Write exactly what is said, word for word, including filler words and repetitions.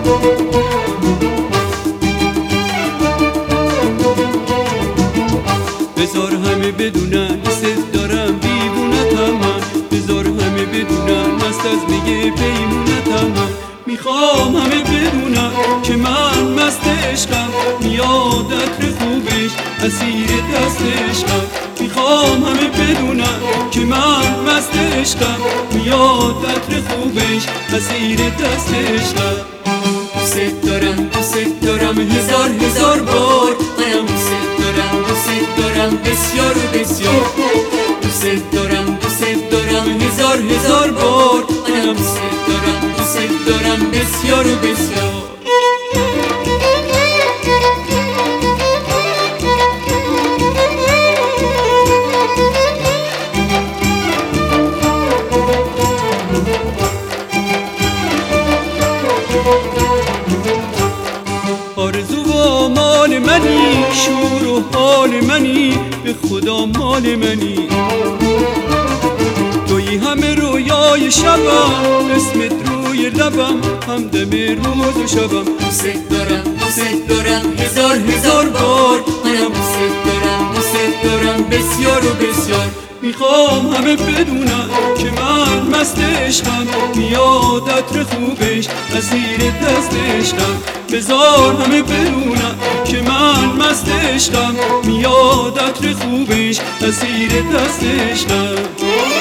بذار همه بدونن ست دارم دیوونتم من، بذار همه بدونن مست از میگه پیمونتم من. میخوام همه بدونن که من مست عشقم، میاد عطر خوبش اسیر دست عشقم. میخوام همه بدونن که من مست عشقم، میاد عطر خوبش اسیر دست عشقم. دوست دارم دوست دارم هزار هزار بار، منم دوست دارم دوست دارم بسیار و بسیار. دوست دارم دوست دارم هزار هزار بار، منم دوست دارم دوست دارم بسیار و بسیار. آرزو و مال منی، شور و حال منی، به خدا مال منی. تویی همه رویای شبم، اسمت روی لبم، همدم روز و شبم. دوست دارم دوست دارم هزار هزار بار، منم دوست دارم دوست دارم بسیار و بسیار. میخوام همه بدونن که من مست عشقم، میاد عطر خوبش اسیر دست عشقم. بذار همه بدونن که من مست عشقم، میاد عطر خوبش اسیر دست عشقم.